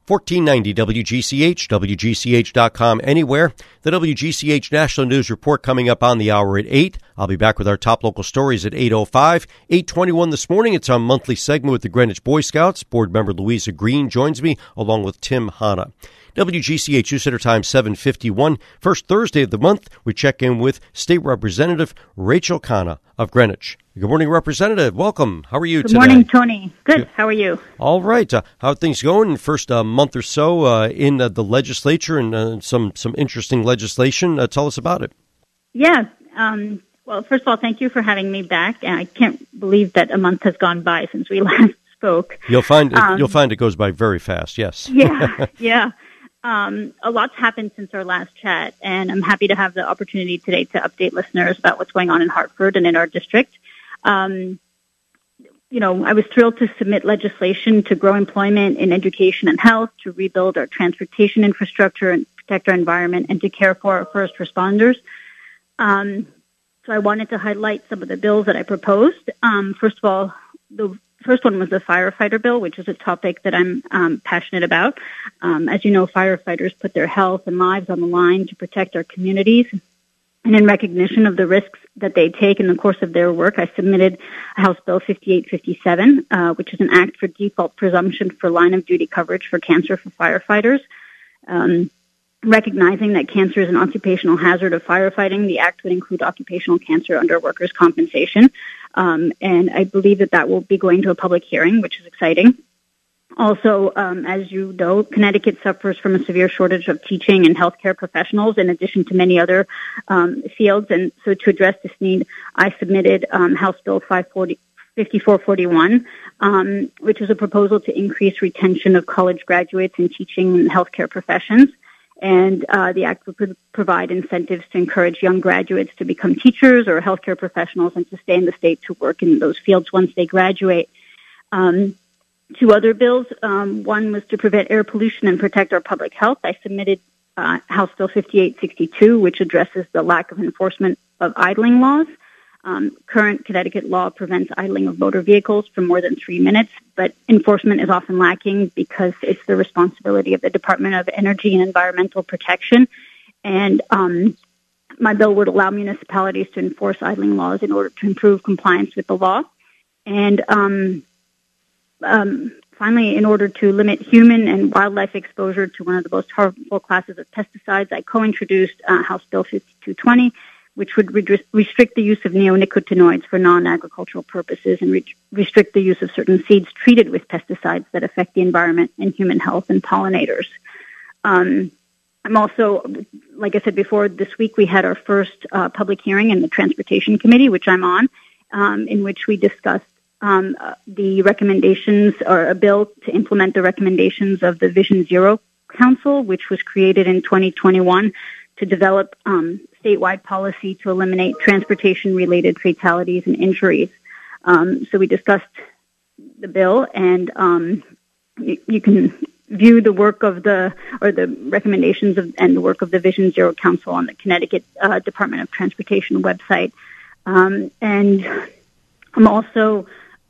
1490 WGCH, WGCH.com, anywhere. The WGCH National News Report coming up on the hour at 8. I'll be back with our top local stories at 8:05. 8:21 this morning. It's our monthly segment with the Greenwich Boy Scouts. Board member Louisa Green joins me along with Tim Hanna. WGCH News Center Time 7:51. First Thursday of the month, we check in with State Representative Rachel Khanna of Greenwich. Good morning, Representative. Welcome. How are you today? Good morning, Tony. Good. How are you? All right. How are things going? First month or so in the legislature and some interesting legislation. Tell us about it. Yeah. Well, first of all, thank you for having me back. And I can't believe that a month has gone by since we last spoke. You'll find it goes by very fast. Yes. Yeah. Yeah. A lot's happened since our last chat, and I'm happy to have the opportunity today to update listeners about what's going on in Hartford and in our district. I was thrilled to submit legislation to grow employment in education and health, to rebuild our transportation infrastructure and protect our environment, and to care for our first responders. So I wanted to highlight some of the bills that I proposed. First of all, the first one was the firefighter bill, which is a topic that I'm passionate about. As you know, firefighters put their health and lives on the line to protect our communities. And in recognition of the risks that they take in the course of their work, I submitted House Bill 5857, which is an act for default presumption for line-of-duty coverage for cancer for firefighters. Recognizing that cancer is an occupational hazard of firefighting, the act would include occupational cancer under workers' compensation. And I believe that will be going to a public hearing, which is exciting. Also, as you know, Connecticut suffers from a severe shortage of teaching and healthcare professionals, in addition to many other fields. And so to address this need, I submitted House Bill 5441, which is a proposal to increase retention of college graduates in teaching and healthcare professions. And the act would provide incentives to encourage young graduates to become teachers or healthcare professionals and to stay in the state to work in those fields once they graduate. Two other bills. One was to prevent air pollution and protect our public health. I submitted House Bill 5862, which addresses the lack of enforcement of idling laws. Current Connecticut law prevents idling of motor vehicles for more than 3 minutes, but enforcement is often lacking because it's the responsibility of the Department of Energy and Environmental Protection. And my bill would allow municipalities to enforce idling laws in order to improve compliance with the law. And finally, in order to limit human and wildlife exposure to one of the most harmful classes of pesticides, I co-introduced House Bill 5220, which would restrict the use of neonicotinoids for non-agricultural purposes and restrict the use of certain seeds treated with pesticides that affect the environment and human health and pollinators. I'm also, like I said before, this week we had our first public hearing in the Transportation Committee, which I'm on, in which we discussed the recommendations or a bill to implement the recommendations of the Vision Zero Council, which was created in 2021 to develop statewide policy to eliminate transportation-related fatalities and injuries. So we discussed the bill, and you can view the work of the recommendations and the work of the Vision Zero Council on the Connecticut Department of Transportation website. And I'm also,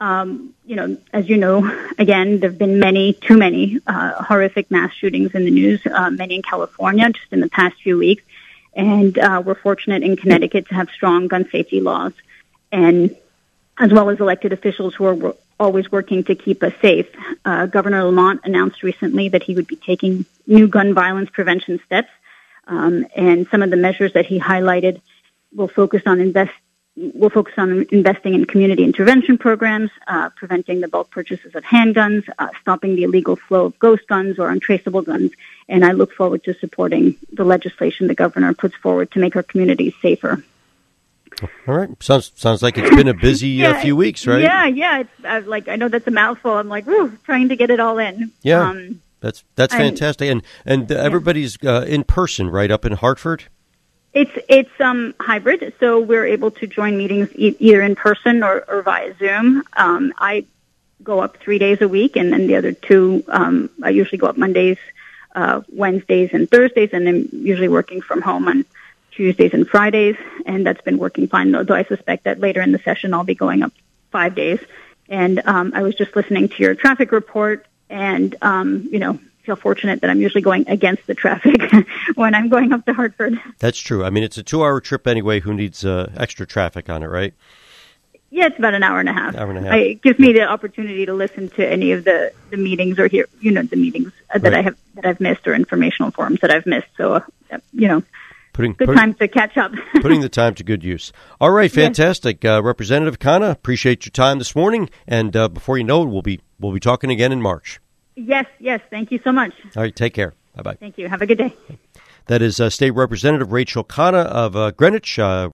as you know, again, there have been too many horrific mass shootings in the news, many in California just in the past few weeks. And we're fortunate in Connecticut to have strong gun safety laws, and as well as elected officials who are always working to keep us safe. Governor Lamont announced recently that he would be taking new gun violence prevention steps, and some of the measures that he highlighted will focus on investing in community intervention programs, preventing the bulk purchases of handguns, stopping the illegal flow of ghost guns or untraceable guns. And I look forward to supporting the legislation the governor puts forward to make our communities safer. All right. Sounds like it's been a busy few weeks, right? Yeah. I know that's a mouthful. I'm like, trying to get it all in. Yeah, that's fantastic. And everybody's in person, right, up in Hartford? It's hybrid, so we're able to join meetings either in person or via Zoom. I go up 3 days a week, and then the other two, I usually go up Mondays, Wednesdays, and Thursdays, and I'm usually working from home on Tuesdays and Fridays, and that's been working fine, though I suspect that later in the session I'll be going up 5 days. And I was just listening to your traffic report, and, feel fortunate that I'm usually going against the traffic when I'm going up to Hartford. That's true. I mean, it's a 2-hour trip anyway. Who needs extra traffic on it, right? Yeah, it's about an hour and a half. Hour and a half. It gives me the opportunity to listen to any of the meetings or hear, the meetings that I've missed or informational forums that I've missed. So, good time to catch up. Putting the time to good use. All right, fantastic. Yes. Representative Khanna, appreciate your time this morning. And before you know it, we'll be talking again in March. Yes. Thank you so much. All right, take care. Bye-bye. Thank you. Have a good day. That is State Representative Rachel Khanna of Greenwich.